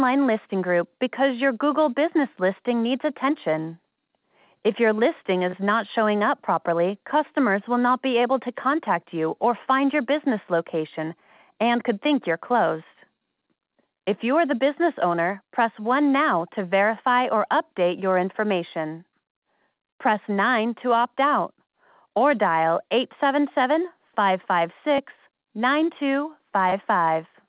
online listing group because your Google business listing needs attention. If your listing is not showing up properly, customers will not be able to contact you or find your business location and could think you're closed. If you are the business owner, press 1 now to verify or update your information. Press 9 to opt out, or dial 877-556-9255.